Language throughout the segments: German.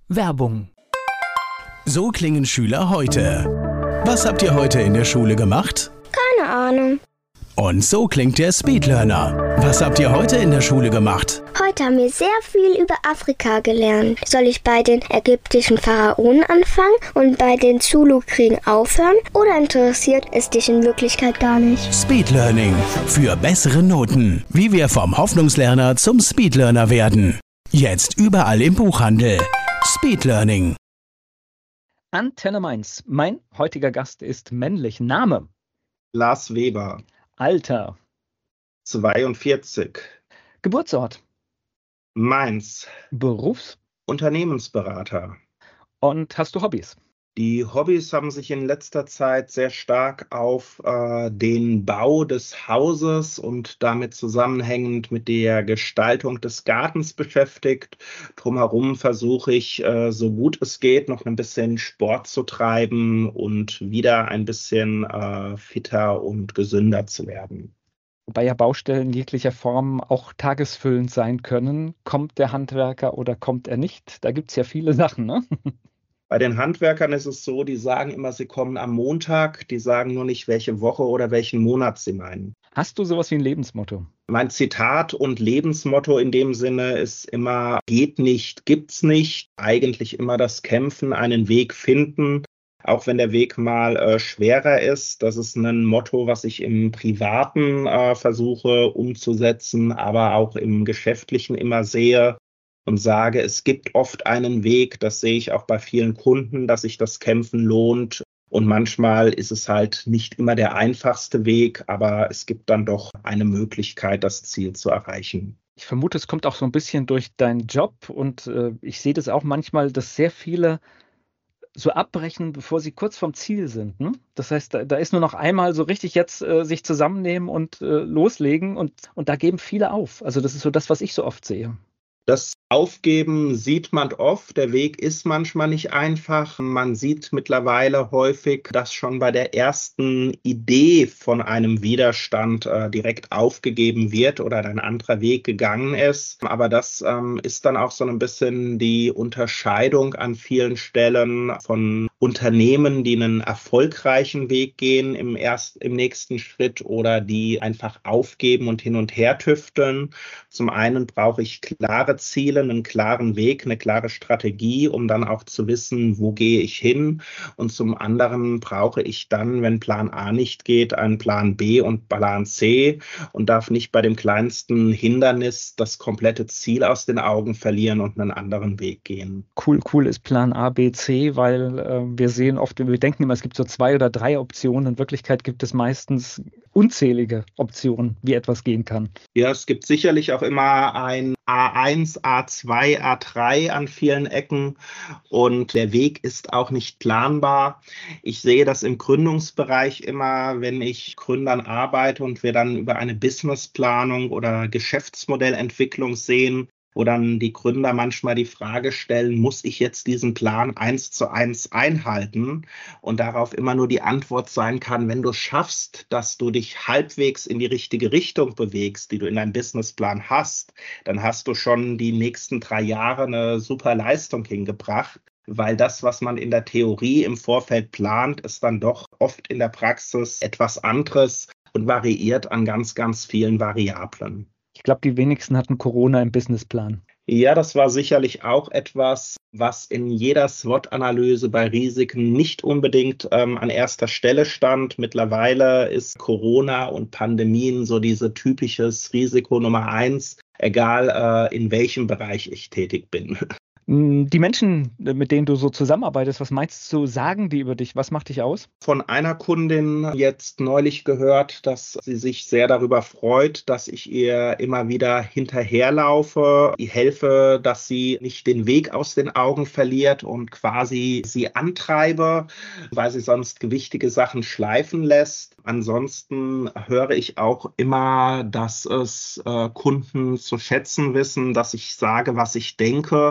Werbung. So klingen Schüler heute. Was habt ihr heute in der Schule gemacht? Keine Ahnung. Und so klingt der Speedlearner. Was habt ihr heute in der Schule gemacht? Heute haben wir sehr viel über Afrika gelernt. Soll ich bei den ägyptischen Pharaonen anfangen und bei den Zulu-Kriegen aufhören? Oder interessiert es dich in Wirklichkeit gar nicht? Speedlearning. Für bessere Noten. Wie wir vom Hoffnungslerner zum Speedlearner werden. Jetzt überall im Buchhandel. Speedlearning. Antenne Mainz. Mein heutiger Gast ist männlich. Name? Lars Weber, Alter? 42, Geburtsort? Mainz, Berufs? Unternehmensberater. Und hast du Hobbys? Die Hobbys haben sich in letzter Zeit sehr stark auf den Bau des Hauses und damit zusammenhängend mit der Gestaltung des Gartens beschäftigt. Drumherum versuche ich, so gut es geht, noch ein bisschen Sport zu treiben und wieder ein bisschen fitter und gesünder zu werden. Wobei ja Baustellen jeglicher Form auch tagesfüllend sein können. Kommt der Handwerker oder kommt er nicht? Da gibt es ja viele Sachen, ne? Bei den Handwerkern ist es so, die sagen immer, sie kommen am Montag, die sagen nur nicht, welche Woche oder welchen Monat sie meinen. Hast du sowas wie ein Lebensmotto? Mein Zitat und Lebensmotto in dem Sinne ist immer, geht nicht, gibt's nicht. Eigentlich immer das Kämpfen, einen Weg finden, auch wenn der Weg mal schwerer ist. Das ist ein Motto, was ich im Privaten versuche umzusetzen, aber auch im Geschäftlichen immer sehe. Und sage, es gibt oft einen Weg, das sehe ich auch bei vielen Kunden, dass sich das Kämpfen lohnt. Und manchmal ist es halt nicht immer der einfachste Weg, aber es gibt dann doch eine Möglichkeit, das Ziel zu erreichen. Ich vermute, es kommt auch so ein bisschen durch deinen Job und ich sehe das auch manchmal, dass sehr viele so abbrechen, bevor sie kurz vorm Ziel sind. Ne? Das heißt, da ist nur noch einmal so richtig jetzt sich zusammennehmen und loslegen und da geben viele auf. Also das ist so das, was ich so oft sehe. Das Aufgeben sieht man oft. Der Weg ist manchmal nicht einfach. Man sieht mittlerweile häufig, dass schon bei der ersten Idee von einem Widerstand direkt aufgegeben wird oder ein anderer Weg gegangen ist. Aber das ist dann auch so ein bisschen die Unterscheidung an vielen Stellen von Unternehmen, die einen erfolgreichen Weg gehen im nächsten Schritt oder die einfach aufgeben und hin und her tüfteln. Zum einen brauche ich klare Ziele, einen klaren Weg, eine klare Strategie, um dann auch zu wissen, wo gehe ich hin. Und zum anderen brauche ich dann, wenn Plan A nicht geht, einen Plan B und Plan C und darf nicht bei dem kleinsten Hindernis das komplette Ziel aus den Augen verlieren und einen anderen Weg gehen. Cool ist Plan A, B, C, weil wir sehen oft, wir denken immer, es gibt so 2 oder 3 Optionen. In Wirklichkeit gibt es meistens unzählige Optionen, wie etwas gehen kann. Ja, es gibt sicherlich auch immer ein A1, A2, A3 an vielen Ecken und der Weg ist auch nicht planbar. Ich sehe das im Gründungsbereich immer, wenn ich Gründern arbeite und wir dann über eine Businessplanung oder Geschäftsmodellentwicklung sehen, wo dann die Gründer manchmal die Frage stellen, muss ich jetzt diesen Plan 1:1 einhalten? Und darauf immer nur die Antwort sein kann, wenn du schaffst, dass du dich halbwegs in die richtige Richtung bewegst, die du in deinem Businessplan hast, dann hast du schon die nächsten 3 Jahre eine super Leistung hingebracht. Weil das, was man in der Theorie im Vorfeld plant, ist dann doch oft in der Praxis etwas anderes und variiert an ganz, ganz vielen Variablen. Ich glaube, die wenigsten hatten Corona im Businessplan. Ja, das war sicherlich auch etwas, was in jeder SWOT-Analyse bei Risiken nicht unbedingt an erster Stelle stand. Mittlerweile ist Corona und Pandemien so diese typisches Risiko Nummer 1, egal in welchem Bereich ich tätig bin. Die Menschen, mit denen du so zusammenarbeitest, was meinst du, sagen die über dich? Was macht dich aus? Von einer Kundin jetzt neulich gehört, dass sie sich sehr darüber freut, dass ich ihr immer wieder hinterherlaufe, ihr helfe, dass sie nicht den Weg aus den Augen verliert und quasi sie antreibe, weil sie sonst gewichtige Sachen schleifen lässt. Ansonsten höre ich auch immer, dass es Kunden zu schätzen wissen, dass ich sage, was ich denke und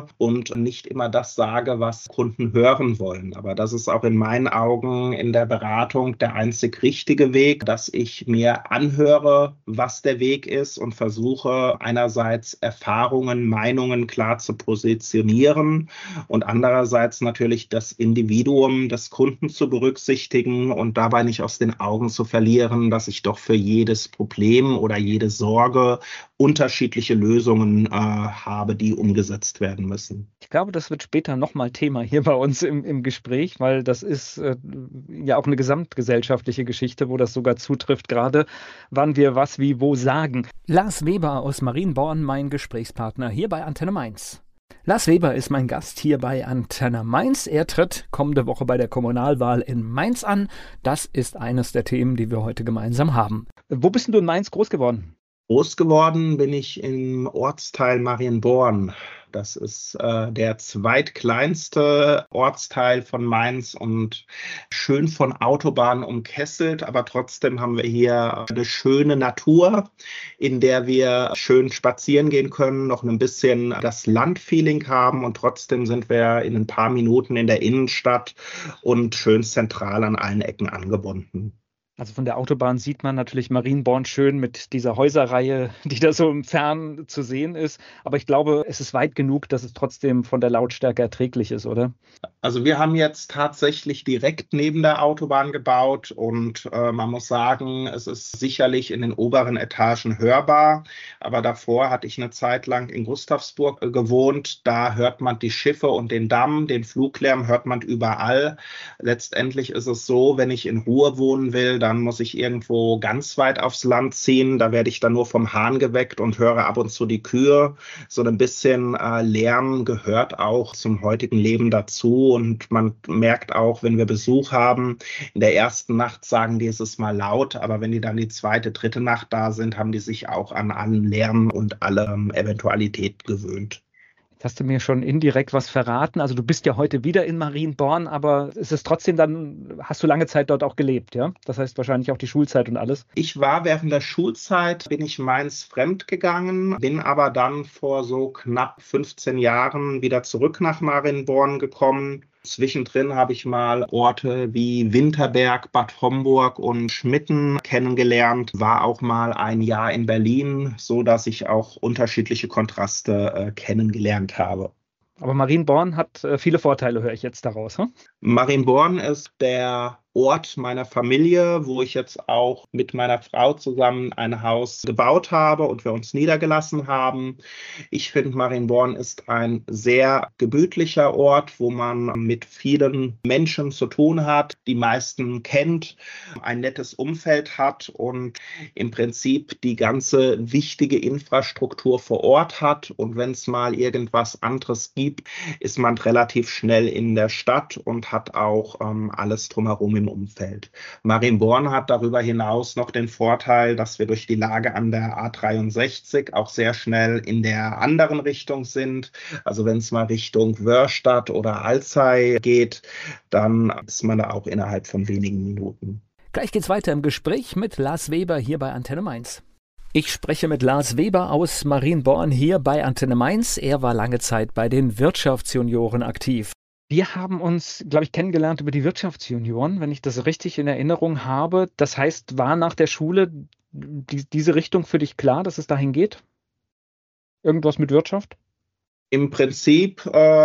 und nicht immer das sage, was Kunden hören wollen. Aber das ist auch in meinen Augen in der Beratung der einzig richtige Weg, dass ich mir anhöre, was der Weg ist und versuche einerseits Erfahrungen, Meinungen klar zu positionieren und andererseits natürlich das Individuum des Kunden zu berücksichtigen und dabei nicht aus den Augen zu verlieren, dass ich doch für jedes Problem oder jede Sorge unterschiedliche Lösungen habe, die umgesetzt werden müssen. Ich glaube, das wird später nochmal Thema hier bei uns im Gespräch, weil das ist ja auch eine gesamtgesellschaftliche Geschichte, wo das sogar zutrifft, gerade wann wir was, wie, wo sagen. Lars Weber aus Marienborn, mein Gesprächspartner hier bei Antenne Mainz. Lars Weber ist mein Gast hier bei Antenne Mainz. Er tritt kommende Woche bei der Kommunalwahl in Mainz an. Das ist eines der Themen, die wir heute gemeinsam haben. Wo bist denn du in Mainz groß geworden? Groß geworden bin ich im Ortsteil Marienborn. Das ist der zweitkleinste Ortsteil von Mainz und schön von Autobahnen umkesselt. Aber trotzdem haben wir hier eine schöne Natur, in der wir schön spazieren gehen können, noch ein bisschen das Landfeeling haben und trotzdem sind wir in ein paar Minuten in der Innenstadt und schön zentral an allen Ecken angebunden. Also von der Autobahn sieht man natürlich Marienborn schön mit dieser Häuserreihe, die da so im Fern zu sehen ist. Aber ich glaube, es ist weit genug, dass es trotzdem von der Lautstärke erträglich ist, oder? Also wir haben jetzt tatsächlich direkt neben der Autobahn gebaut und man muss sagen, es ist sicherlich in den oberen Etagen hörbar. Aber davor hatte ich eine Zeit lang in Gustavsburg gewohnt. Da hört man die Schiffe und den Damm, den Fluglärm hört man überall. Letztendlich ist es so, wenn ich in Ruhe wohnen will, dann muss ich irgendwo ganz weit aufs Land ziehen. Da werde ich dann nur vom Hahn geweckt und höre ab und zu die Kühe. So ein bisschen Lärm gehört auch zum heutigen Leben dazu. Und man merkt auch, wenn wir Besuch haben, in der ersten Nacht sagen die, es ist mal laut. Aber wenn die dann die zweite, dritte Nacht da sind, haben die sich auch an allen Lärm und alle Eventualität gewöhnt. Jetzt hast du mir schon indirekt was verraten. Also du bist ja heute wieder in Marienborn, aber ist es trotzdem dann, hast du lange Zeit dort auch gelebt, ja? Das heißt wahrscheinlich auch die Schulzeit und alles. Ich war während der Schulzeit, bin ich Mainz fremd gegangen, bin aber dann vor so knapp 15 Jahren wieder zurück nach Marienborn gekommen. Zwischendrin habe ich mal Orte wie Winterberg, Bad Homburg und Schmitten kennengelernt, war auch mal ein Jahr in Berlin, so dass ich auch unterschiedliche Kontraste kennengelernt habe. Aber Marienborn hat viele Vorteile, höre ich jetzt daraus. Hm? Marienborn ist der Ort meiner Familie, wo ich jetzt auch mit meiner Frau zusammen ein Haus gebaut habe und wir uns niedergelassen haben. Ich finde, Marienborn ist ein sehr gemütlicher Ort, wo man mit vielen Menschen zu tun hat, die meisten kennt, ein nettes Umfeld hat und im Prinzip die ganze wichtige Infrastruktur vor Ort hat. Und wenn es mal irgendwas anderes gibt, ist man relativ schnell in der Stadt und hat auch alles drumherum im Umfeld. Marienborn hat darüber hinaus noch den Vorteil, dass wir durch die Lage an der A63 auch sehr schnell in der anderen Richtung sind. Also wenn es mal Richtung Wörstadt oder Alzey geht, dann ist man da auch innerhalb von wenigen Minuten. Gleich geht's weiter im Gespräch mit Lars Weber hier bei Antenne Mainz. Ich spreche mit Lars Weber aus Marienborn hier bei Antenne Mainz. Er war lange Zeit bei den Wirtschaftsjunioren aktiv. Wir haben uns, glaube ich, kennengelernt über die Wirtschaftsjunioren, wenn ich das richtig in Erinnerung habe. Das heißt, war nach der Schule diese Richtung für dich klar, dass es dahin geht? Irgendwas mit Wirtschaft? Im Prinzip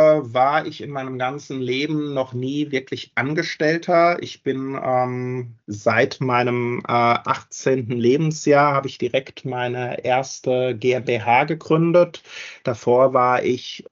war ich in meinem ganzen Leben noch nie wirklich Angestellter. Ich bin seit meinem 18. Lebensjahr habe ich direkt meine erste GmbH gegründet. Davor war ich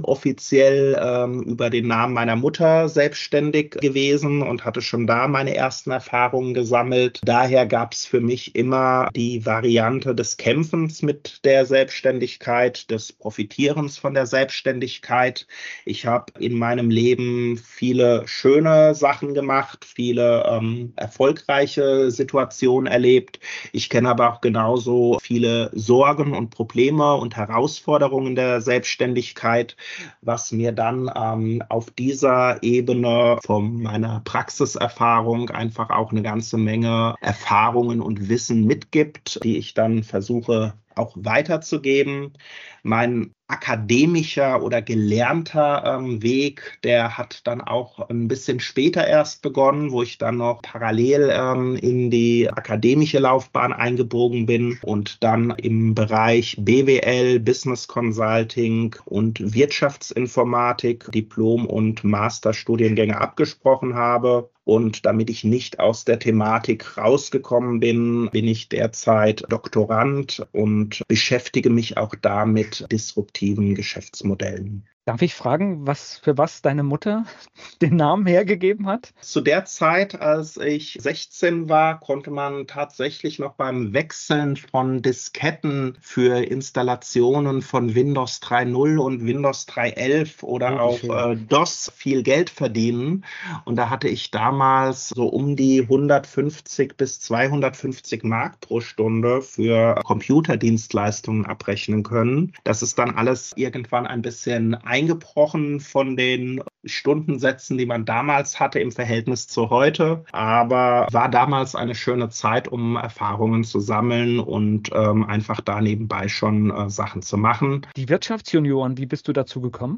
inoffiziell über den Namen meiner Mutter selbstständig gewesen und hatte schon da meine ersten Erfahrungen gesammelt. Daher gab es für mich immer die Variante des Kämpfens mit der Selbstständigkeit, des Profitierens von der Selbstständigkeit. Ich habe in meinem Leben viele schöne Sachen gemacht, viele erfolgreiche Situationen erlebt. Ich kenne aber auch genauso viele Sorgen und Probleme und Herausforderungen der Selbstständigkeit, was mir dann auf dieser Ebene von meiner Praxiserfahrung einfach auch eine ganze Menge Erfahrungen und Wissen mitgibt, die ich dann versuche auch weiterzugeben. Mein akademischer oder gelernter Weg, der hat dann auch ein bisschen später erst begonnen, wo ich dann noch parallel in die akademische Laufbahn eingebogen bin und dann im Bereich BWL, Business Consulting und Wirtschaftsinformatik Diplom- und Masterstudiengänge abgesprochen habe. Und damit ich nicht aus der Thematik rausgekommen bin, bin ich derzeit Doktorand und beschäftige mich auch da mit disruptiven Geschäftsmodellen. Darf ich fragen, für was deine Mutter den Namen hergegeben hat? Zu der Zeit, als ich 16 war, konnte man tatsächlich noch beim Wechseln von Disketten für Installationen von Windows 3.0 und Windows 3.11 oder auch DOS viel Geld verdienen. Und da hatte ich damals so um die 150 bis 250 Mark pro Stunde für Computerdienstleistungen abrechnen können. Das ist dann alles irgendwann ein bisschen eingebrochen von den Stundensätzen, die man damals hatte im Verhältnis zu heute. Aber war damals eine schöne Zeit, um Erfahrungen zu sammeln und einfach da nebenbei schon Sachen zu machen. Die Wirtschaftsjunioren, wie bist du dazu gekommen?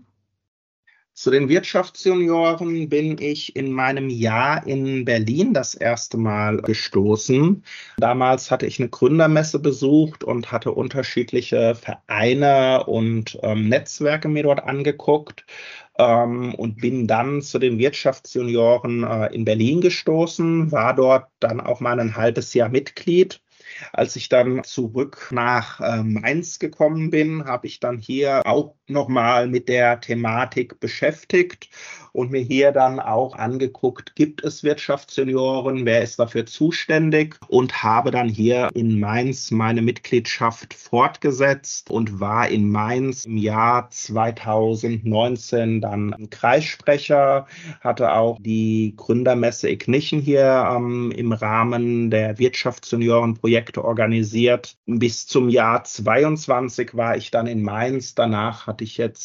Zu den Wirtschaftsjunioren bin ich in meinem Jahr in Berlin das erste Mal gestoßen. Damals hatte ich eine Gründermesse besucht und hatte unterschiedliche Vereine und Netzwerke mir dort angeguckt. Und bin dann zu den Wirtschaftsjunioren in Berlin gestoßen, war dort dann auch mal ein halbes Jahr Mitglied. Als ich dann zurück nach Mainz gekommen bin, habe ich dann hier auch nochmal mit der Thematik beschäftigt und mir hier dann auch angeguckt, gibt es Wirtschaftsjunioren, wer ist dafür zuständig, und habe dann hier in Mainz meine Mitgliedschaft fortgesetzt und war in Mainz im Jahr 2019 dann Kreissprecher, hatte auch die Gründermesse Ignition hier im Rahmen der Wirtschaftsjuniorenprojekte organisiert. Bis zum Jahr 22 war ich dann in Mainz. Danach habe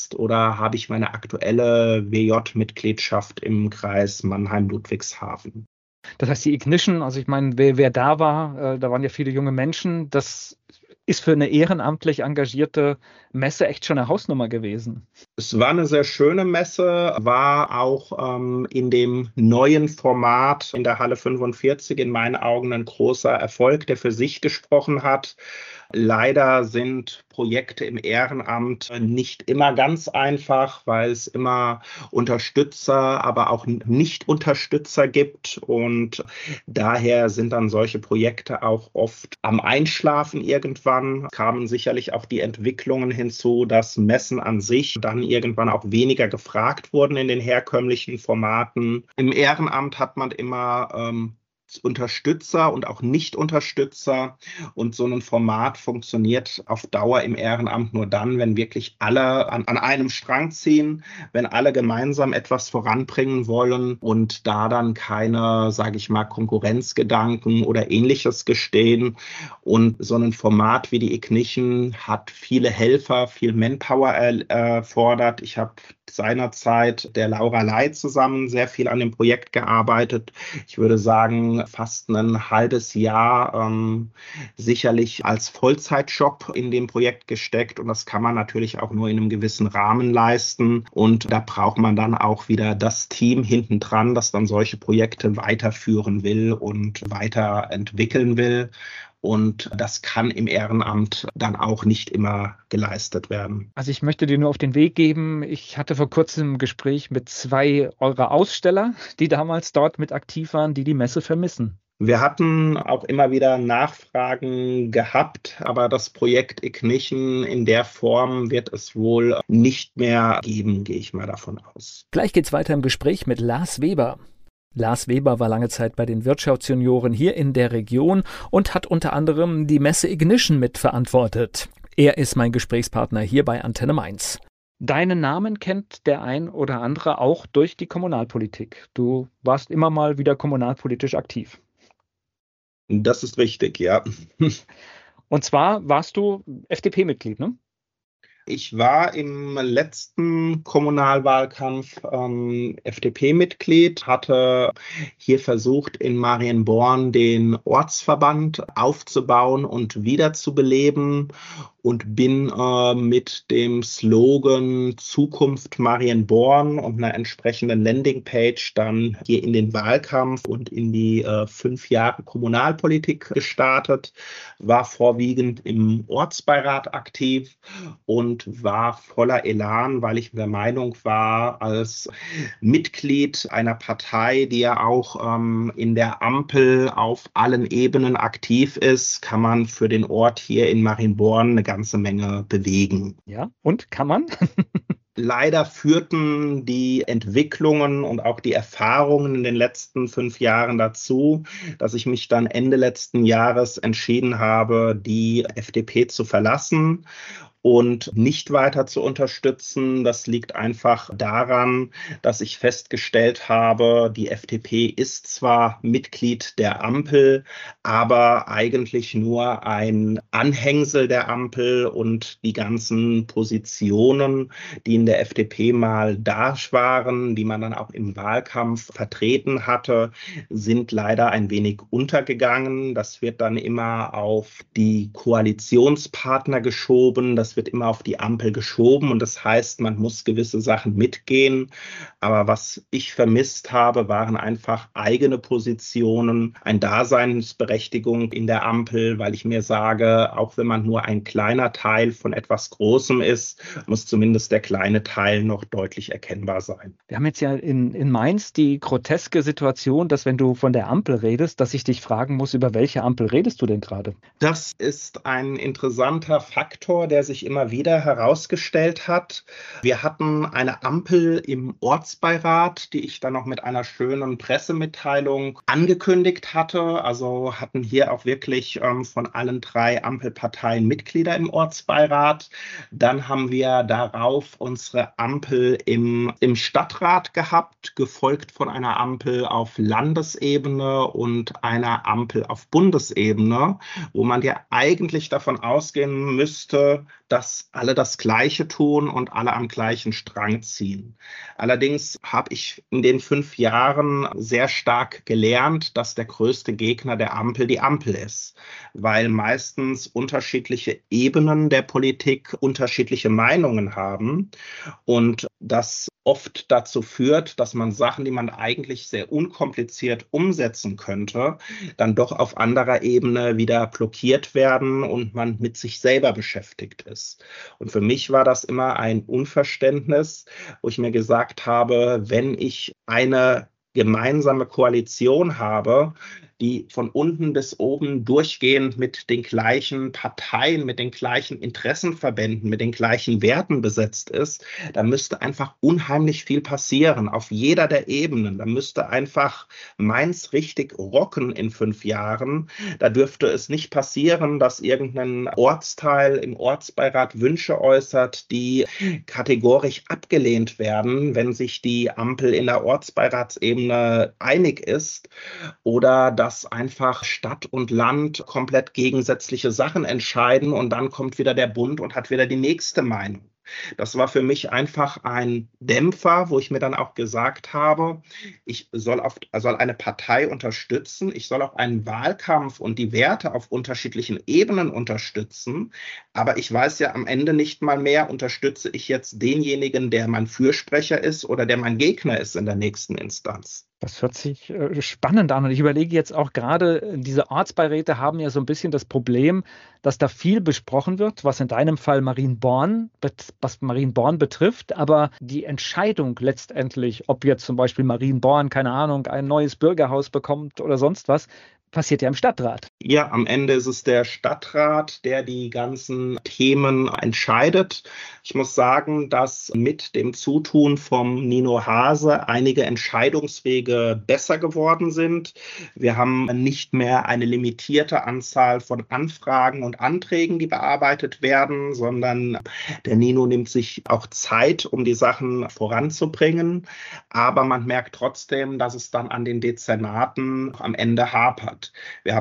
ich meine aktuelle WJ-Mitgliedschaft im Kreis Mannheim-Ludwigshafen. Das heißt, die Ignition, also ich meine, wer da war, da waren ja viele junge Menschen, das ist für eine ehrenamtlich engagierte Messe echt schon eine Hausnummer gewesen. Es war eine sehr schöne Messe, war auch in dem neuen Format in der Halle 45 in meinen Augen ein großer Erfolg, der für sich gesprochen hat. Leider sind Projekte im Ehrenamt nicht immer ganz einfach, weil es immer Unterstützer, aber auch Nicht-Unterstützer gibt. Und daher sind dann solche Projekte auch oft am Einschlafen irgendwann. Kamen sicherlich auch die Entwicklungen hinzu, dass Messen an sich dann irgendwann auch weniger gefragt wurden in den herkömmlichen Formaten. Im Ehrenamt hat man immer Unterstützer und auch Nicht-Unterstützer, und so ein Format funktioniert auf Dauer im Ehrenamt nur dann, wenn wirklich alle an einem Strang ziehen, wenn alle gemeinsam etwas voranbringen wollen und da dann keine, sage ich mal, Konkurrenzgedanken oder Ähnliches gestehen. Und so ein Format wie die Ignition hat viele Helfer, viel Manpower erfordert. Ich habe seinerzeit der Laura Ley zusammen sehr viel an dem Projekt gearbeitet. Ich würde sagen, fast ein halbes Jahr sicherlich als Vollzeitjob in dem Projekt gesteckt, und das kann man natürlich auch nur in einem gewissen Rahmen leisten, und da braucht man dann auch wieder das Team hinten dran, das dann solche Projekte weiterführen will und weiterentwickeln will. Und das kann im Ehrenamt dann auch nicht immer geleistet werden. Also ich möchte dir nur auf den Weg geben, ich hatte vor kurzem ein Gespräch mit 2 eurer Aussteller, die damals dort mit aktiv waren, die Messe vermissen. Wir hatten auch immer wieder Nachfragen gehabt, aber das Projekt Ignition in der Form wird es wohl nicht mehr geben, gehe ich mal davon aus. Gleich geht's weiter im Gespräch mit Lars Weber. Lars Weber war lange Zeit bei den Wirtschaftsjunioren hier in der Region und hat unter anderem die Messe Ignition mitverantwortet. Er ist mein Gesprächspartner hier bei Antenne Mainz. Deinen Namen kennt der ein oder andere auch durch die Kommunalpolitik. Du warst immer mal wieder kommunalpolitisch aktiv. Das ist richtig, ja. Und zwar warst du FDP-Mitglied, ne? Ich war im letzten Kommunalwahlkampf FDP-Mitglied, hatte hier versucht, in Marienborn den Ortsverband aufzubauen und wiederzubeleben und bin mit dem Slogan Zukunft Marienborn und einer entsprechenden Landingpage dann hier in den Wahlkampf und in die 5 Jahre Kommunalpolitik gestartet, war vorwiegend im Ortsbeirat aktiv und war voller Elan, weil ich der Meinung war, als Mitglied einer Partei, die ja auch in der Ampel auf allen Ebenen aktiv ist, kann man für den Ort hier in Marienborn eine ganze Menge bewegen. Ja, und kann man? Leider führten die Entwicklungen und auch die Erfahrungen in den letzten 5 Jahren dazu, dass ich mich dann Ende letzten Jahres entschieden habe, die FDP zu verlassen und nicht weiter zu unterstützen. Das liegt einfach daran, dass ich festgestellt habe, die FDP ist zwar Mitglied der Ampel, aber eigentlich nur ein Anhängsel der Ampel und die ganzen Positionen, die in der FDP mal da waren, die man dann auch im Wahlkampf vertreten hatte, sind leider ein wenig untergegangen. Das wird dann immer auf die Koalitionspartner geschoben. Das wird immer auf die Ampel geschoben und das heißt, man muss gewisse Sachen mitgehen. Aber was ich vermisst habe, waren einfach eigene Positionen, eine Daseinsberechtigung in der Ampel, weil ich mir sage, auch wenn man nur ein kleiner Teil von etwas Großem ist, muss zumindest der kleine Teil noch deutlich erkennbar sein. Wir haben jetzt ja in Mainz die groteske Situation, dass wenn du von der Ampel redest, dass ich dich fragen muss, über welche Ampel redest du denn gerade? Das ist ein interessanter Faktor, der sich immer wieder herausgestellt hat. Wir hatten eine Ampel im Ortsbeirat, die ich dann noch mit einer schönen Pressemitteilung angekündigt hatte. Also hatten hier auch wirklich von allen 3 Ampelparteien Mitglieder im Ortsbeirat. Dann haben wir darauf unsere Ampel im Stadtrat gehabt, gefolgt von einer Ampel auf Landesebene und einer Ampel auf Bundesebene, wo man ja eigentlich davon ausgehen müsste, dass alle das Gleiche tun und alle am gleichen Strang ziehen. Allerdings habe ich in den 5 Jahren sehr stark gelernt, dass der größte Gegner der Ampel die Ampel ist, weil meistens unterschiedliche Ebenen der Politik unterschiedliche Meinungen haben und das oft dazu führt, dass man Sachen, die man eigentlich sehr unkompliziert umsetzen könnte, dann doch auf anderer Ebene wieder blockiert werden und man mit sich selber beschäftigt ist. Und für mich war das immer ein Unverständnis, wo ich mir gesagt habe, wenn ich eine gemeinsame Koalition habe, die von unten bis oben durchgehend mit den gleichen Parteien, mit den gleichen Interessenverbänden, mit den gleichen Werten besetzt ist, da müsste einfach unheimlich viel passieren auf jeder der Ebenen. Da müsste einfach Mainz richtig rocken in 5 Jahren. Da dürfte es nicht passieren, dass irgendein Ortsteil im Ortsbeirat Wünsche äußert, die kategorisch abgelehnt werden, wenn sich die Ampel in der Ortsbeiratsebene einig ist, oder dass einfach Stadt und Land komplett gegensätzliche Sachen entscheiden und dann kommt wieder der Bund und hat wieder die nächste Meinung. Das war für mich einfach ein Dämpfer, wo ich mir dann auch gesagt habe, ich soll eine Partei unterstützen, ich soll auch einen Wahlkampf und die Werte auf unterschiedlichen Ebenen unterstützen, aber ich weiß ja am Ende nicht mal mehr, unterstütze ich jetzt denjenigen, der mein Fürsprecher ist oder der mein Gegner ist in der nächsten Instanz. Das hört sich spannend an und ich überlege jetzt auch gerade, diese Ortsbeiräte haben ja so ein bisschen das Problem, dass da viel besprochen wird, was in deinem Fall Marienborn betrifft, aber die Entscheidung letztendlich, ob jetzt zum Beispiel Marienborn, keine Ahnung, ein neues Bürgerhaus bekommt oder sonst was, passiert ja im Stadtrat. Ja, am Ende ist es der Stadtrat, der die ganzen Themen entscheidet. Ich muss sagen, dass mit dem Zutun vom Nino Hase einige Entscheidungswege besser geworden sind. Wir haben nicht mehr eine limitierte Anzahl von Anfragen und Anträgen, die bearbeitet werden, sondern der Nino nimmt sich auch Zeit, um die Sachen voranzubringen. Aber man merkt trotzdem, dass es dann an den Dezernaten am Ende hapert. Wir haben beispielsweise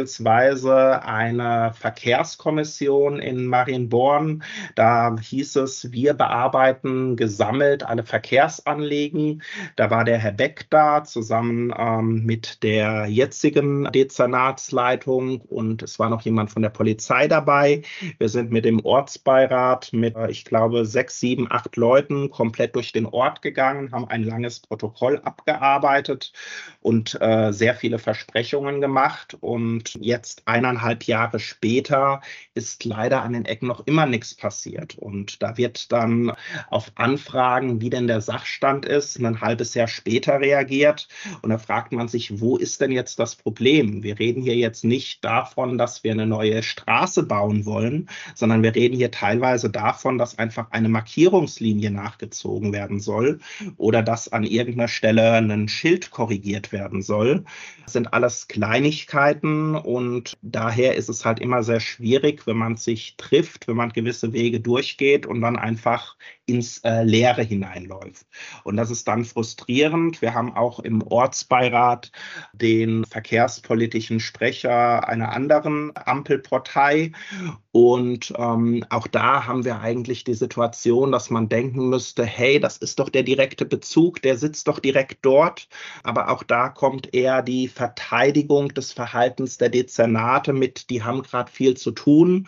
beispielsweise eine Verkehrskommission in Marienborn. Da hieß es, wir bearbeiten gesammelt alle Verkehrsanliegen. Da war der Herr Beck da, zusammen mit der jetzigen Dezernatsleitung, und es war noch jemand von der Polizei dabei. Wir sind mit dem Ortsbeirat mit, ich glaube, 6, 7, 8 Leuten komplett durch den Ort gegangen, haben ein langes Protokoll abgearbeitet und sehr viele Versprechungen gemacht. Und jetzt 1,5 Jahre später ist leider an den Ecken noch immer nichts passiert. Und da wird dann auf Anfragen, wie denn der Sachstand ist, ein halbes Jahr später reagiert. Und da fragt man sich, wo ist denn jetzt das Problem? Wir reden hier jetzt nicht davon, dass wir eine neue Straße bauen wollen, sondern wir reden hier teilweise davon, dass einfach eine Markierungslinie nachgezogen werden soll oder dass an irgendeiner Stelle ein Schild korrigiert werden soll. Das sind alles Kleinigkeiten, und daher ist es halt immer sehr schwierig, wenn man sich trifft, wenn man gewisse Wege durchgeht und dann einfach ins Leere hineinläuft. Und das ist dann frustrierend. Wir haben auch im Ortsbeirat den verkehrspolitischen Sprecher einer anderen Ampelpartei. Und auch da haben wir eigentlich die Situation, dass man denken müsste, hey, das ist doch der direkte Bezug, der sitzt doch direkt dort. Aber auch da kommt eher die Verteidigung des Verhaltens der Dezernate mit, die haben gerade viel zu tun,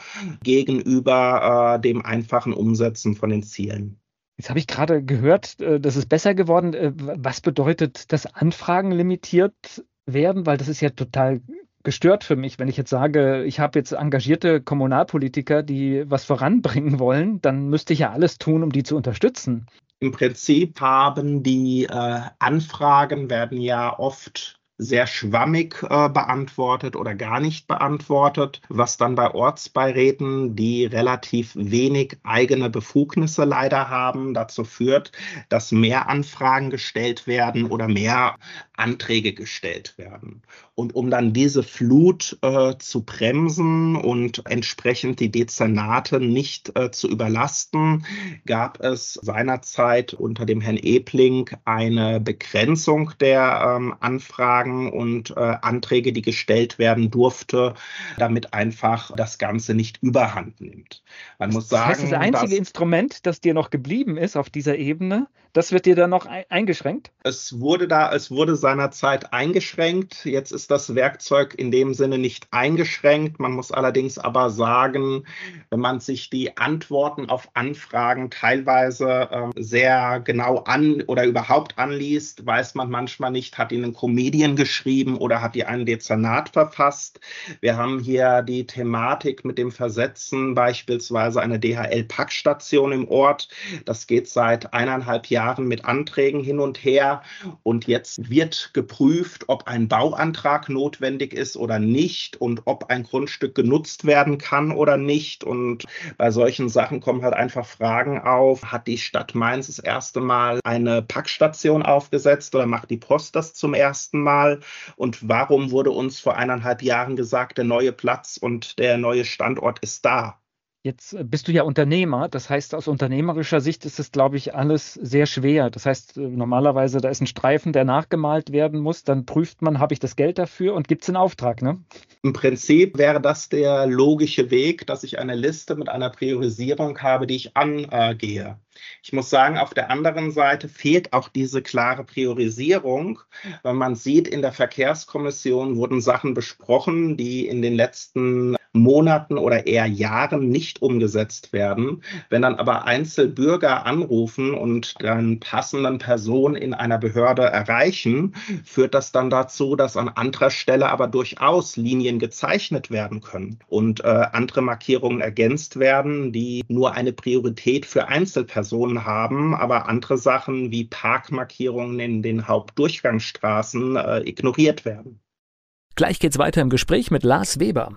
gegenüber dem einfachen Umsetzen von den Zielen. Jetzt habe ich gerade gehört, das ist besser geworden. Was bedeutet das Anfragen limitiert werden? Weil das ist ja total gestört für mich. Wenn ich jetzt sage, ich habe jetzt engagierte Kommunalpolitiker, die was voranbringen wollen, dann müsste ich ja alles tun, um die zu unterstützen. Im Prinzip haben die Anfragen werden ja oft sehr schwammig beantwortet oder gar nicht beantwortet, was dann bei Ortsbeiräten, die relativ wenig eigene Befugnisse leider haben, dazu führt, dass mehr Anfragen gestellt werden oder mehr Anträge gestellt werden. Und um dann diese Flut zu bremsen und entsprechend die Dezernate nicht zu überlasten, gab es seinerzeit unter dem Herrn Ebling eine Begrenzung der Anfragen und Anträge, die gestellt werden durfte, damit einfach das Ganze nicht überhand nimmt. Man muss sagen, das heißt, das einzige Instrument, das dir noch geblieben ist auf dieser Ebene, das wird dir dann noch eingeschränkt? Es wurde seinerzeit eingeschränkt. Jetzt ist das Werkzeug in dem Sinne nicht eingeschränkt. Man muss allerdings aber sagen, wenn man sich die Antworten auf Anfragen teilweise sehr genau oder überhaupt anliest, weiß man manchmal nicht, hat ihn ein Comedian geschrieben oder hat die ein Dezernat verfasst. Wir haben hier die Thematik mit dem Versetzen, beispielsweise eine DHL-Packstation im Ort. Das geht seit 1,5 Jahren mit Anträgen hin und her, und jetzt wird geprüft, ob ein Bauantrag notwendig ist oder nicht und ob ein Grundstück genutzt werden kann oder nicht. Und bei solchen Sachen kommen halt einfach Fragen auf. Hat die Stadt Mainz das erste Mal eine Packstation aufgesetzt oder macht die Post das zum ersten Mal? Und warum wurde uns vor 1,5 Jahren gesagt, der neue Platz und der neue Standort ist da? Jetzt bist du ja Unternehmer, das heißt, aus unternehmerischer Sicht ist es, glaube ich, alles sehr schwer. Das heißt, normalerweise, da ist ein Streifen, der nachgemalt werden muss, dann prüft man, habe ich das Geld dafür und gibt es einen Auftrag, ne? Im Prinzip wäre das der logische Weg, dass ich eine Liste mit einer Priorisierung habe, die ich angehe. Ich muss sagen, auf der anderen Seite fehlt auch diese klare Priorisierung, weil man sieht, in der Verkehrskommission wurden Sachen besprochen, die in den letzten Monaten oder eher Jahren nicht umgesetzt werden. Wenn dann aber Einzelbürger anrufen und dann passenden Personen in einer Behörde erreichen, führt das dann dazu, dass an anderer Stelle aber durchaus Linien gezeichnet werden können und andere Markierungen ergänzt werden, die nur eine Priorität für Einzelpersonen haben, aber andere Sachen wie Parkmarkierungen in den Hauptdurchgangsstraßen ignoriert werden. Gleich geht's weiter im Gespräch mit Lars Weber.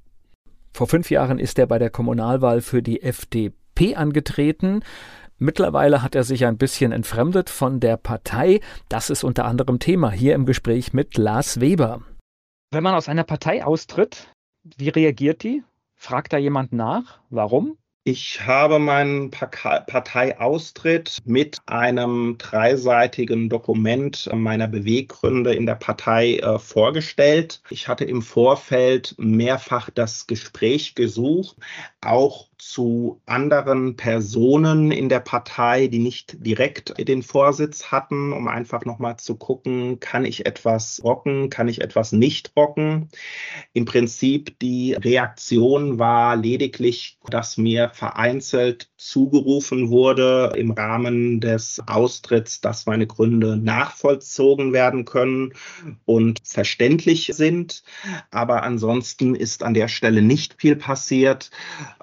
Vor 5 Jahren ist er bei der Kommunalwahl für die FDP angetreten. Mittlerweile hat er sich ein bisschen entfremdet von der Partei. Das ist unter anderem Thema hier im Gespräch mit Lars Weber. Wenn man aus einer Partei austritt, wie reagiert die? Fragt da jemand nach? Warum? Ich habe meinen Parteiaustritt mit einem dreiseitigen Dokument meiner Beweggründe in der Partei vorgestellt. Ich hatte im Vorfeld mehrfach das Gespräch gesucht, auch zu anderen Personen in der Partei, die nicht direkt den Vorsitz hatten, um einfach nochmal zu gucken, kann ich etwas rocken, kann ich etwas nicht rocken. Im Prinzip die Reaktion war lediglich, dass mir vereinzelt zugerufen wurde im Rahmen des Austritts, dass meine Gründe nachvollzogen werden können und verständlich sind. Aber ansonsten ist an der Stelle nicht viel passiert.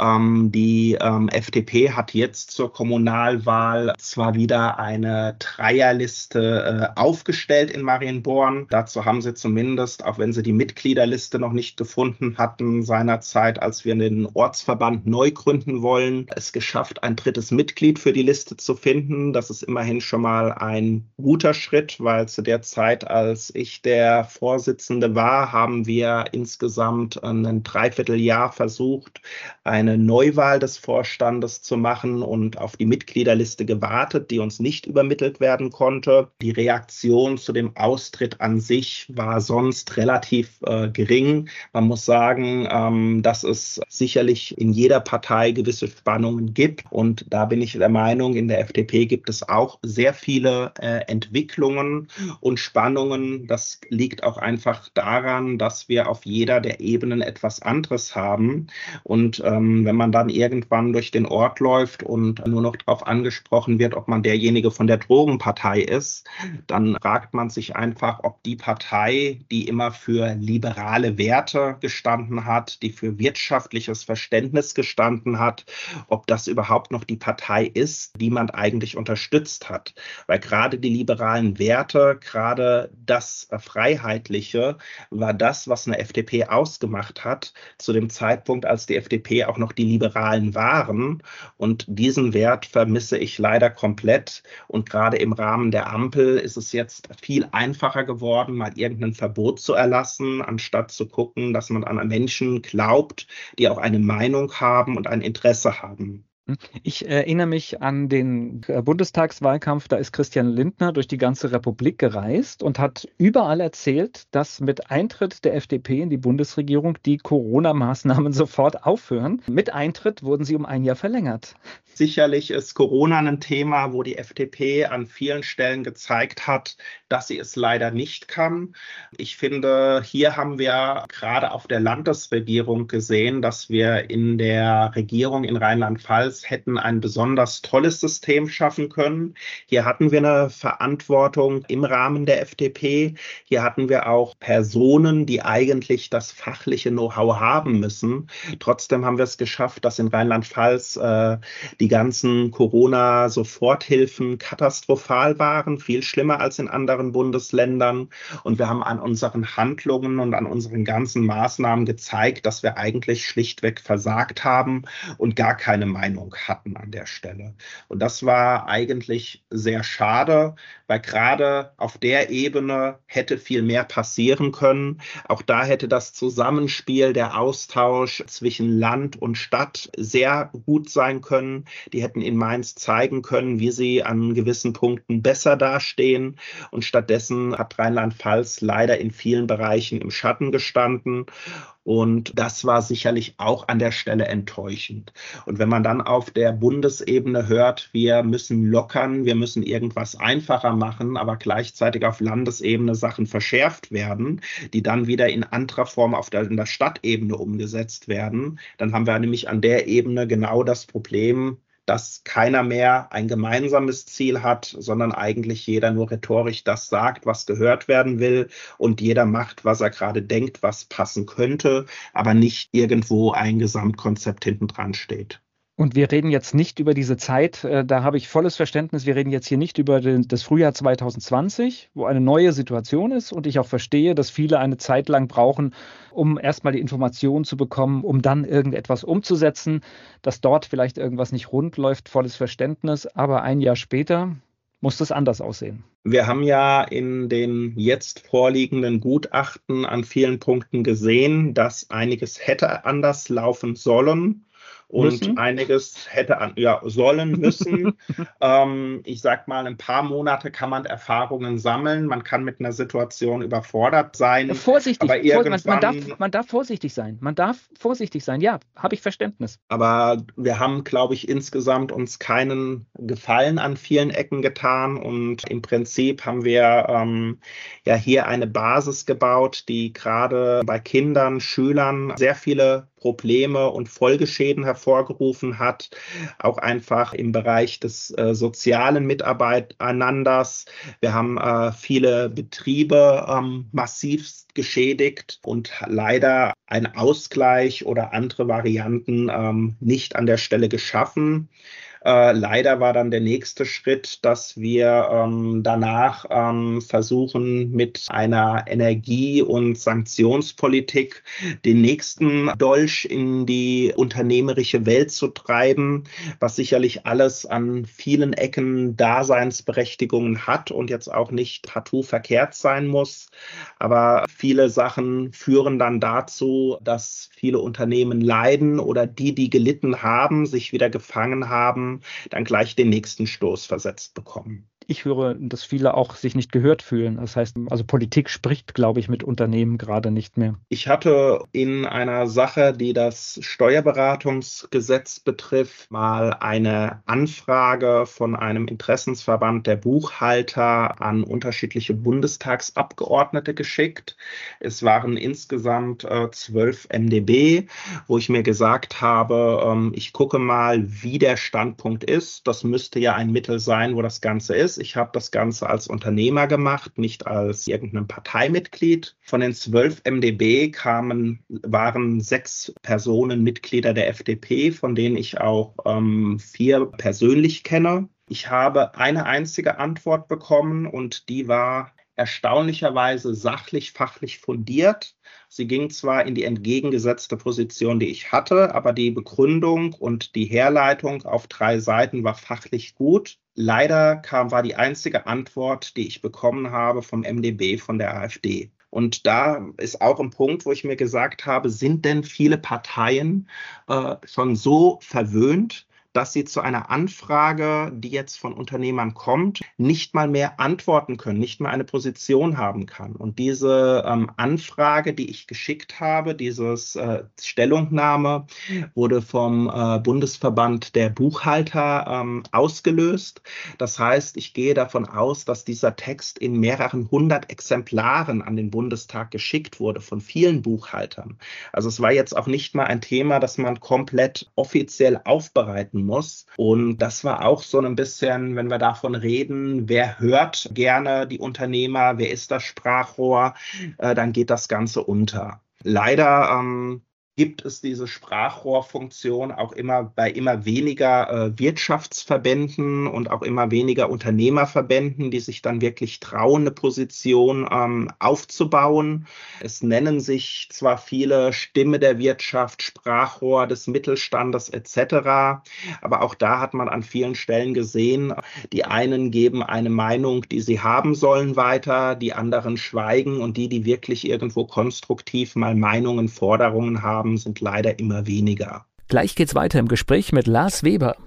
Die FDP hat jetzt zur Kommunalwahl zwar wieder eine Dreierliste aufgestellt in Marienborn. Dazu haben sie zumindest, auch wenn sie die Mitgliederliste noch nicht gefunden hatten, seinerzeit, als wir den Ortsverband neu gründen wollen, es geschafft, ein drittes Mitglied für die Liste zu finden. Das ist immerhin schon mal ein guter Schritt, weil zu der Zeit, als ich der Vorsitzende war, haben wir insgesamt ein Dreivierteljahr versucht, eine Neuwahl des Vorstandes zu machen und auf die Mitgliederliste gewartet, die uns nicht übermittelt werden konnte. Die Reaktion zu dem Austritt an sich war sonst relativ gering. Man muss sagen, dass es sicherlich in jeder Partei gewisse Spannungen gibt. Und da bin ich der Meinung, in der FDP gibt es auch sehr viele Entwicklungen und Spannungen. Das liegt auch einfach daran, dass wir auf jeder der Ebenen etwas anderes haben. Und wenn man dann irgendwann durch den Ort läuft und nur noch darauf angesprochen wird, ob man derjenige von der Drogenpartei ist, dann fragt man sich einfach, ob die Partei, die immer für liberale Werte gestanden hat, die für wirtschaftliches Verständnis gestanden hat, ob das überhaupt noch die Partei ist, die man eigentlich unterstützt hat. Weil gerade die liberalen Werte, gerade das Freiheitliche, war das, was eine FDP ausgemacht hat, zu dem Zeitpunkt, als die FDP auch noch die Liberalen waren. Und diesen Wert vermisse ich leider komplett. Und gerade im Rahmen der Ampel ist es jetzt viel einfacher geworden, mal irgendein Verbot zu erlassen, anstatt zu gucken, dass man an Menschen glaubt, die auch eine Meinung haben und ein Interesse haben. Ich erinnere mich an den Bundestagswahlkampf, da ist Christian Lindner durch die ganze Republik gereist und hat überall erzählt, dass mit Eintritt der FDP in die Bundesregierung die Corona-Maßnahmen sofort aufhören. Mit Eintritt wurden sie um ein Jahr verlängert. Sicherlich ist Corona ein Thema, wo die FDP an vielen Stellen gezeigt hat, dass sie es leider nicht kann. Ich finde, hier haben wir gerade auf der Landesregierung gesehen, dass wir in der Regierung in Rheinland-Pfalz hätten ein besonders tolles System schaffen können. Hier hatten wir eine Verantwortung im Rahmen der FDP. Hier hatten wir auch Personen, die eigentlich das fachliche Know-how haben müssen. Trotzdem haben wir es geschafft, dass in Rheinland-Pfalz die ganzen Corona-Soforthilfen katastrophal waren, viel schlimmer als in anderen Bundesländern. Und wir haben an unseren Handlungen und an unseren ganzen Maßnahmen gezeigt, dass wir eigentlich schlichtweg versagt haben und gar keine Meinung hatten an der Stelle. Und das war eigentlich sehr schade, weil gerade auf der Ebene hätte viel mehr passieren können. Auch da hätte das Zusammenspiel, der Austausch zwischen Land und Stadt sehr gut sein können. Die hätten in Mainz zeigen können, wie sie an gewissen Punkten besser dastehen. Und stattdessen hat Rheinland-Pfalz leider in vielen Bereichen im Schatten gestanden. Und das war sicherlich auch an der Stelle enttäuschend. Und wenn man dann auf der Bundesebene hört, wir müssen lockern, wir müssen irgendwas einfacher machen, aber gleichzeitig auf Landesebene Sachen verschärft werden, die dann wieder in anderer Form in der Stadtebene umgesetzt werden, dann haben wir nämlich an der Ebene genau das Problem, dass keiner mehr ein gemeinsames Ziel hat, sondern eigentlich jeder nur rhetorisch das sagt, was gehört werden will, und jeder macht, was er gerade denkt, was passen könnte, aber nicht irgendwo ein Gesamtkonzept hinten dran steht. Und wir reden jetzt nicht über diese Zeit, da habe ich volles Verständnis, wir reden jetzt hier nicht über das Frühjahr 2020, wo eine neue Situation ist und ich auch verstehe, dass viele eine Zeit lang brauchen, um erstmal die Informationen zu bekommen, um dann irgendetwas umzusetzen, dass dort vielleicht irgendwas nicht rund läuft, volles Verständnis, aber ein Jahr später muss das anders aussehen. Wir haben ja in den jetzt vorliegenden Gutachten an vielen Punkten gesehen, dass einiges hätte anders laufen sollen. und einiges hätte sollen müssen. Ich sag mal, ein paar Monate kann man Erfahrungen sammeln. Man kann mit einer Situation überfordert sein. Vorsichtig, aber irgendwann, man darf vorsichtig sein. Man darf vorsichtig sein. Ja, habe ich Verständnis. Aber wir haben, glaube ich, insgesamt uns keinen Gefallen an vielen Ecken getan. Und im Prinzip haben wir hier eine Basis gebaut, die gerade bei Kindern, Schülern sehr viele Probleme und Folgeschäden hervorgerufen hat, auch einfach im Bereich des sozialen Miteinanders. Wir haben viele Betriebe massivst geschädigt und leider einen Ausgleich oder andere Varianten nicht an der Stelle geschaffen. Leider war dann der nächste Schritt, dass wir danach versuchen, mit einer Energie- und Sanktionspolitik den nächsten Dolch in die unternehmerische Welt zu treiben, was sicherlich alles an vielen Ecken Daseinsberechtigungen hat und jetzt auch nicht partout verkehrt sein muss. Aber viele Sachen führen dann dazu, dass viele Unternehmen leiden oder die gelitten haben, sich wieder gefangen haben, dann gleich den nächsten Stoß versetzt bekommen. Ich höre, dass viele auch sich nicht gehört fühlen. Das heißt, also Politik spricht, glaube ich, mit Unternehmen gerade nicht mehr. Ich hatte in einer Sache, die das Steuerberatungsgesetz betrifft, mal eine Anfrage von einem Interessensverband der Buchhalter an unterschiedliche Bundestagsabgeordnete geschickt. Es waren insgesamt 12 MdB, wo ich mir gesagt habe, ich gucke mal, wie der Standpunkt ist. Das müsste ja ein Mittel sein, wo das Ganze ist. Ich habe das Ganze als Unternehmer gemacht, nicht als irgendein Parteimitglied. Von den 12 MdB waren 6 Personen Mitglieder der FDP, von denen ich auch 4 persönlich kenne. Ich habe eine einzige Antwort bekommen und die war erstaunlicherweise sachlich, fachlich fundiert. Sie ging zwar in die entgegengesetzte Position, die ich hatte, aber die Begründung und die Herleitung auf 3 Seiten war fachlich gut. Leider war die einzige Antwort, die ich bekommen habe vom MdB, von der AfD. Und da ist auch ein Punkt, wo ich mir gesagt habe, sind denn viele Parteien schon so verwöhnt, dass sie zu einer Anfrage, die jetzt von Unternehmern kommt, nicht mal mehr antworten können, nicht mal eine Position haben kann. Und diese Anfrage, die ich geschickt habe, dieses Stellungnahme, wurde vom Bundesverband der Buchhalter ausgelöst. Das heißt, ich gehe davon aus, dass dieser Text in mehreren 100 Exemplaren an den Bundestag geschickt wurde von vielen Buchhaltern. Also es war jetzt auch nicht mal ein Thema, das man komplett offiziell aufbereiten muss. Und das war auch so ein bisschen, wenn wir davon reden, wer hört gerne die Unternehmer, wer ist das Sprachrohr, dann geht das Ganze unter. Leider gibt es diese Sprachrohrfunktion auch bei immer weniger Wirtschaftsverbänden und auch immer weniger Unternehmerverbänden, die sich dann wirklich trauen, eine Position aufzubauen. Es nennen sich zwar viele Stimme der Wirtschaft, Sprachrohr des Mittelstandes etc., aber auch da hat man an vielen Stellen gesehen, die einen geben eine Meinung, die sie haben sollen, weiter, die anderen schweigen und die wirklich irgendwo konstruktiv mal Meinungen, Forderungen haben, sind leider immer weniger. Gleich geht's weiter im Gespräch mit Lars Weber.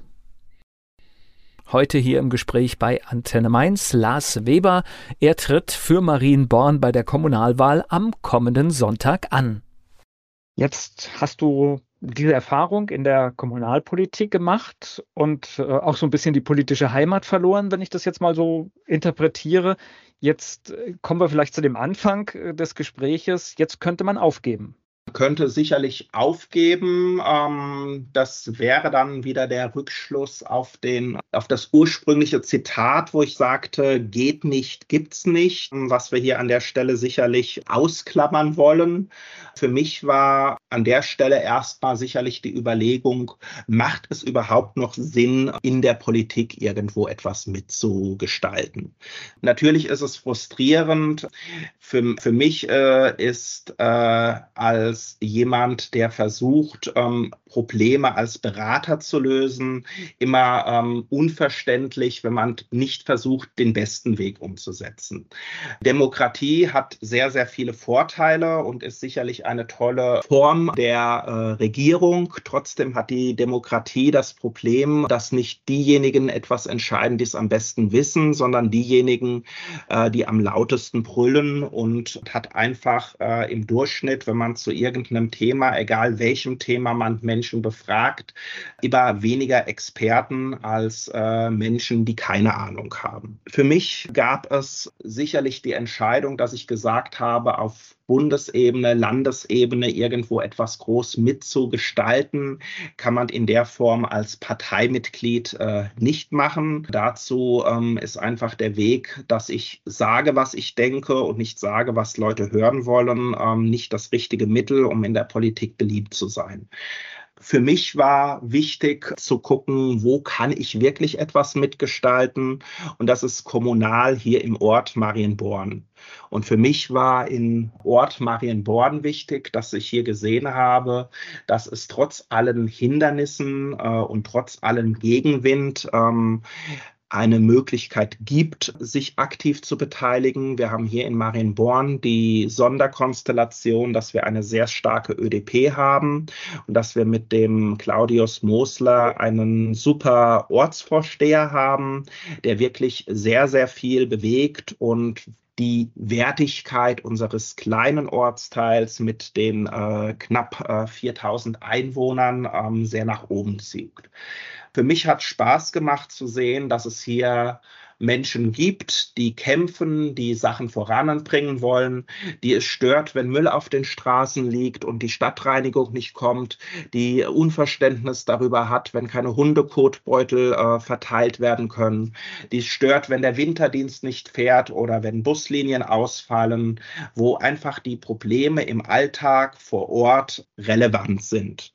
Heute hier im Gespräch bei Antenne Mainz Lars Weber. Er tritt für Marienborn bei der Kommunalwahl am kommenden Sonntag an. Jetzt hast du diese Erfahrung in der Kommunalpolitik gemacht und auch so ein bisschen die politische Heimat verloren, wenn ich das jetzt mal so interpretiere. Jetzt kommen wir vielleicht zu dem Anfang des Gespräches. Jetzt könnte man aufgeben. Könnte sicherlich aufgeben. Das wäre dann wieder der Rückschluss auf das ursprüngliche Zitat, wo ich sagte, geht nicht, gibt's nicht, was wir hier an der Stelle sicherlich ausklammern wollen. Für mich war an der Stelle erstmal sicherlich die Überlegung, macht es überhaupt noch Sinn, in der Politik irgendwo etwas mitzugestalten? Natürlich ist es frustrierend. Für mich ist als ist jemand, der versucht, Probleme als Berater zu lösen, immer unverständlich, wenn man nicht versucht, den besten Weg umzusetzen. Demokratie hat sehr, sehr viele Vorteile und ist sicherlich eine tolle Form der Regierung. Trotzdem hat die Demokratie das Problem, dass nicht diejenigen etwas entscheiden, die es am besten wissen, sondern diejenigen, die am lautesten brüllen, und hat einfach im Durchschnitt, wenn man zu irgendeinem Thema, egal welchem Thema man Menschen befragt, immer weniger Experten als Menschen, die keine Ahnung haben. Für mich gab es sicherlich die Entscheidung, dass ich gesagt habe, auf Bundesebene, Landesebene irgendwo etwas groß mitzugestalten, kann man in der Form als Parteimitglied nicht machen. Dazu ist einfach der Weg, dass ich sage, was ich denke und nicht sage, was Leute hören wollen, nicht das richtige Mittel, um in der Politik beliebt zu sein. Für mich war wichtig zu gucken, wo kann ich wirklich etwas mitgestalten, und das ist kommunal hier im Ort Marienborn. Und für mich war im Ort Marienborn wichtig, dass ich hier gesehen habe, dass es trotz allen Hindernissen und trotz allem Gegenwind eine Möglichkeit gibt, sich aktiv zu beteiligen. Wir haben hier in Marienborn die Sonderkonstellation, dass wir eine sehr starke ÖDP haben und dass wir mit dem Claudius Mosler einen super Ortsvorsteher haben, der wirklich sehr, sehr viel bewegt und die Wertigkeit unseres kleinen Ortsteils mit den knapp 4.000 Einwohnern sehr nach oben zieht. Für mich hat Spaß gemacht zu sehen, dass es hier Menschen gibt, die kämpfen, die Sachen voranbringen wollen, die es stört, wenn Müll auf den Straßen liegt und die Stadtreinigung nicht kommt, die Unverständnis darüber hat, wenn keine Hundekotbeutel verteilt werden können, die es stört, wenn der Winterdienst nicht fährt oder wenn Buslinien ausfallen, wo einfach die Probleme im Alltag vor Ort relevant sind.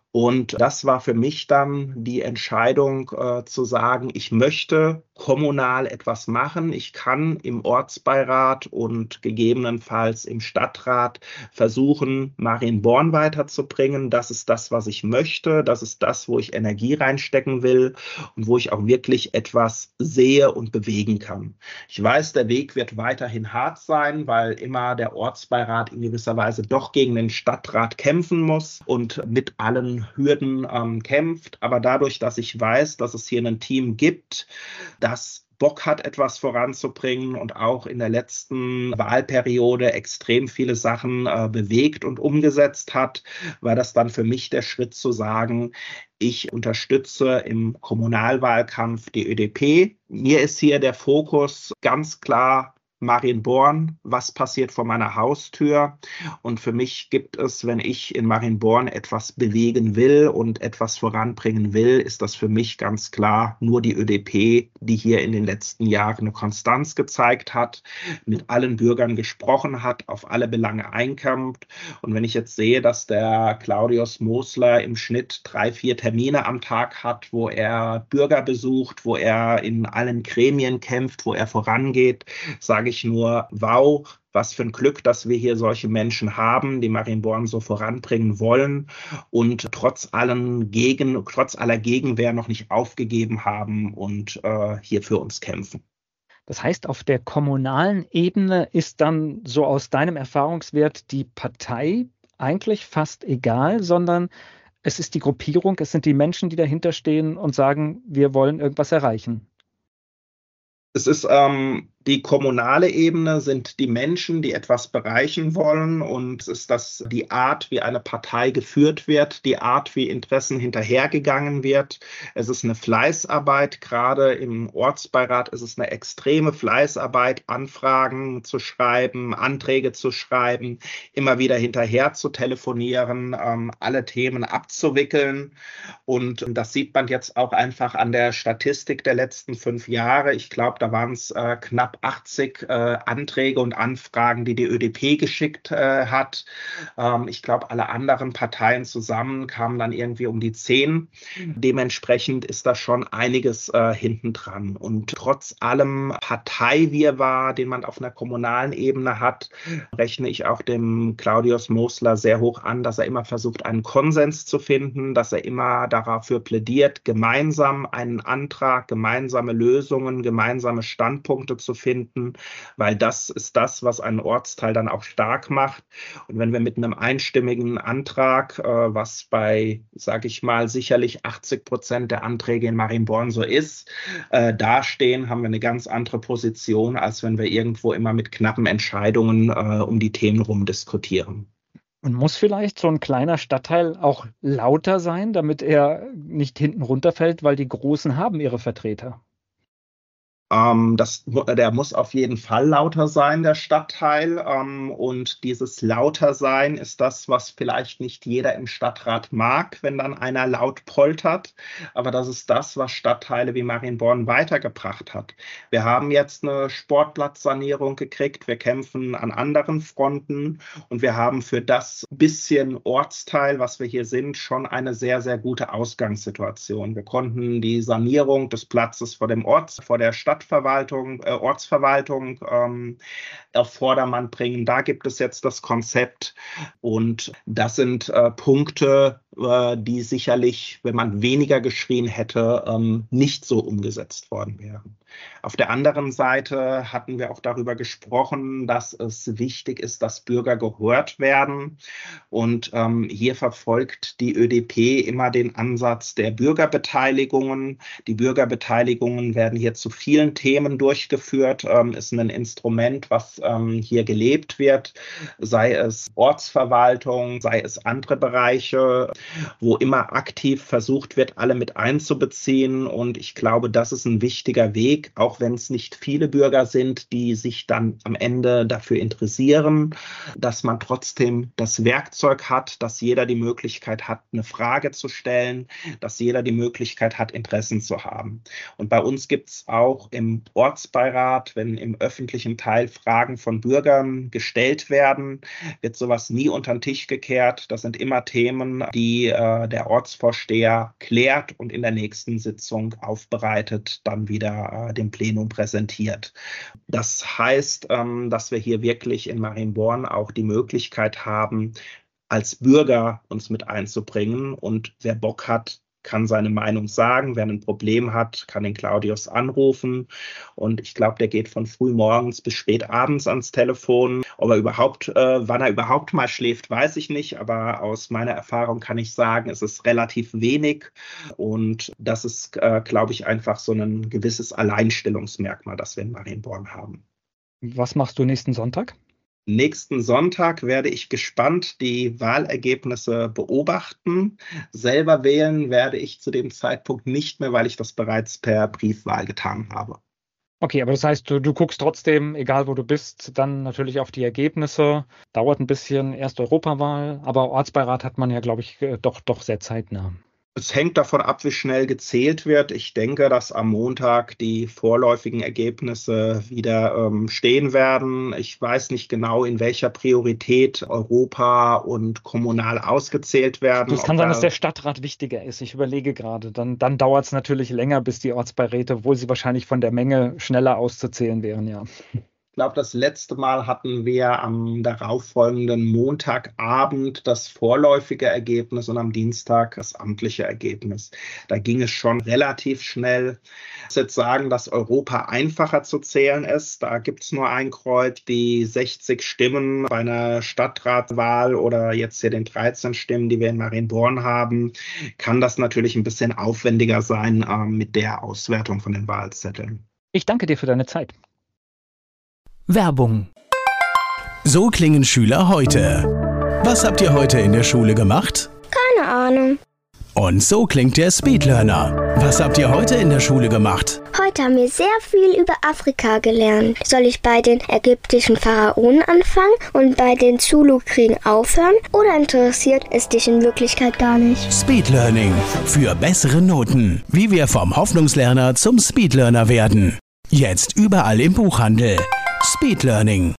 Und das war für mich dann die Entscheidung zu sagen, ich möchte kommunal etwas machen. Ich kann im Ortsbeirat und gegebenenfalls im Stadtrat versuchen, Marienborn weiterzubringen. Das ist das, was ich möchte. Das ist das, wo ich Energie reinstecken will und wo ich auch wirklich etwas sehe und bewegen kann. Ich weiß, der Weg wird weiterhin hart sein, weil immer der Ortsbeirat in gewisser Weise doch gegen den Stadtrat kämpfen muss und mit allen Hürden kämpft. Aber dadurch, dass ich weiß, dass es hier ein Team gibt, das Bock hat, etwas voranzubringen und auch in der letzten Wahlperiode extrem viele Sachen bewegt und umgesetzt hat, war das dann für mich der Schritt zu sagen, ich unterstütze im Kommunalwahlkampf die ÖDP. Mir ist hier der Fokus ganz klar Marienborn, was passiert vor meiner Haustür? Und für mich gibt es, wenn ich in Marienborn etwas bewegen will und etwas voranbringen will, ist das für mich ganz klar nur die ÖDP, die hier in den letzten Jahren eine Konstanz gezeigt hat, mit allen Bürgern gesprochen hat, auf alle Belange einkämpft. Und wenn ich jetzt sehe, dass der Claudius Mosler im Schnitt 3-4 Termine am Tag hat, wo er Bürger besucht, wo er in allen Gremien kämpft, wo er vorangeht, sage ich nur, wow, was für ein Glück, dass wir hier solche Menschen haben, die Marienborn so voranbringen wollen und trotz aller Gegenwehr noch nicht aufgegeben haben und hier für uns kämpfen. Das heißt, auf der kommunalen Ebene ist dann so aus deinem Erfahrungswert die Partei eigentlich fast egal, sondern es ist die Gruppierung, es sind die Menschen, die dahinter stehen und sagen, wir wollen irgendwas erreichen. Es ist die kommunale Ebene, sind die Menschen, die etwas bereichen wollen, und es ist das die Art, wie eine Partei geführt wird, die Art, wie Interessen hinterhergegangen wird. Es ist eine Fleißarbeit, gerade im Ortsbeirat ist es eine extreme Fleißarbeit, Anfragen zu schreiben, Anträge zu schreiben, immer wieder hinterher zu telefonieren, alle Themen abzuwickeln, und das sieht man jetzt auch einfach an der Statistik der letzten 5 Jahre. Ich glaube, da waren es knapp knapp 80 Anträge und Anfragen, die ÖDP geschickt hat. Ich glaube, alle anderen Parteien zusammen kamen dann irgendwie um die 10. Dementsprechend ist da schon einiges hinten dran. Und trotz allem Parteiwirrwarr, den man auf einer kommunalen Ebene hat, rechne ich auch dem Claudius Mosler sehr hoch an, dass er immer versucht, einen Konsens zu finden, dass er immer dafür plädiert, gemeinsam einen Antrag, gemeinsame Lösungen, gemeinsame Standpunkte zu finden, weil das ist das, was einen Ortsteil dann auch stark macht. Und wenn wir mit einem einstimmigen Antrag, was bei, sage ich mal, sicherlich 80% der Anträge in Marienborn so ist, dastehen, haben wir eine ganz andere Position, als wenn wir irgendwo immer mit knappen Entscheidungen um die Themen rumdiskutieren. Und muss vielleicht so ein kleiner Stadtteil auch lauter sein, damit er nicht hinten runterfällt, weil die Großen haben ihre Vertreter? Der muss auf jeden Fall lauter sein, der Stadtteil. Und dieses Lautersein ist das, was vielleicht nicht jeder im Stadtrat mag, wenn dann einer laut poltert. Aber das ist das, was Stadtteile wie Marienborn weitergebracht hat. Wir haben jetzt eine Sportplatzsanierung gekriegt. Wir kämpfen an anderen Fronten. Und wir haben für das bisschen Ortsteil, was wir hier sind, schon eine sehr, sehr gute Ausgangssituation. Wir konnten die Sanierung des Platzes vor der Ortsverwaltung auf Vordermann bringen. Da gibt es jetzt das Konzept und das sind Punkte, die sicherlich, wenn man weniger geschrien hätte, nicht so umgesetzt worden wären. Auf der anderen Seite hatten wir auch darüber gesprochen, dass es wichtig ist, dass Bürger gehört werden. Und hier verfolgt die ÖDP immer den Ansatz der Bürgerbeteiligungen. Die Bürgerbeteiligungen werden hier zu vielen Themen durchgeführt, ist ein Instrument, was hier gelebt wird, sei es Ortsverwaltung, sei es andere Bereiche, wo immer aktiv versucht wird, alle mit einzubeziehen. Und ich glaube, das ist ein wichtiger Weg, auch wenn es nicht viele Bürger sind, die sich dann am Ende dafür interessieren, dass man trotzdem das Werkzeug hat, dass jeder die Möglichkeit hat, eine Frage zu stellen, dass jeder die Möglichkeit hat, Interessen zu haben. Und bei uns gibt es auch im Ortsbeirat, wenn im öffentlichen Teil Fragen von Bürgern gestellt werden, wird sowas nie unter den Tisch gekehrt. Das sind immer Themen, die der Ortsvorsteher klärt und in der nächsten Sitzung aufbereitet, dann wieder dem Plenum präsentiert. Das heißt, dass wir hier wirklich in Marienborn auch die Möglichkeit haben, als Bürger uns mit einzubringen. Und wer Bock hat, kann seine Meinung sagen. Wer ein Problem hat, kann den Claudius anrufen. Und ich glaube, der geht von früh morgens bis spät abends ans Telefon. Wann er überhaupt mal schläft, weiß ich nicht. Aber aus meiner Erfahrung kann ich sagen, es ist relativ wenig. Und das ist, glaube ich, einfach so ein gewisses Alleinstellungsmerkmal, das wir in Marienborn haben. Was machst du nächsten Sonntag? Nächsten Sonntag werde ich gespannt die Wahlergebnisse beobachten. Selber wählen werde ich zu dem Zeitpunkt nicht mehr, weil ich das bereits per Briefwahl getan habe. Okay, aber das heißt, du guckst trotzdem, egal wo du bist, dann natürlich auf die Ergebnisse. Dauert ein bisschen, erst Europawahl, aber Ortsbeirat hat man ja, glaube ich, doch sehr zeitnah. Es hängt davon ab, wie schnell gezählt wird. Ich denke, dass am Montag die vorläufigen Ergebnisse wieder stehen werden. Ich weiß nicht genau, in welcher Priorität Europa und kommunal ausgezählt werden. Es kann sein, dass der Stadtrat wichtiger ist. Ich überlege gerade. Dann dauert es natürlich länger, bis die Ortsbeiräte, obwohl sie wahrscheinlich von der Menge schneller auszuzählen wären, ja. Ich glaube, das letzte Mal hatten wir am darauffolgenden Montagabend das vorläufige Ergebnis und am Dienstag das amtliche Ergebnis. Da ging es schon relativ schnell. Ich muss jetzt sagen, dass Europa einfacher zu zählen ist. Da gibt es nur ein Kreuz. Die 60 Stimmen bei einer Stadtratswahl oder jetzt hier den 13 Stimmen, die wir in Marienborn haben, kann das natürlich ein bisschen aufwendiger sein mit der Auswertung von den Wahlzetteln. Ich danke dir für deine Zeit. Werbung. So klingen Schüler heute. Was habt ihr heute in der Schule gemacht? Keine Ahnung. Und so klingt der Speedlearner. Was habt ihr heute in der Schule gemacht? Heute haben wir sehr viel über Afrika gelernt. Soll ich bei den ägyptischen Pharaonen anfangen und bei den Zulu-Kriegen aufhören? Oder interessiert es dich in Wirklichkeit gar nicht? Speedlearning. Für bessere Noten. Wie wir vom Hoffnungslerner zum Speedlearner werden. Jetzt überall im Buchhandel. Speed Learning.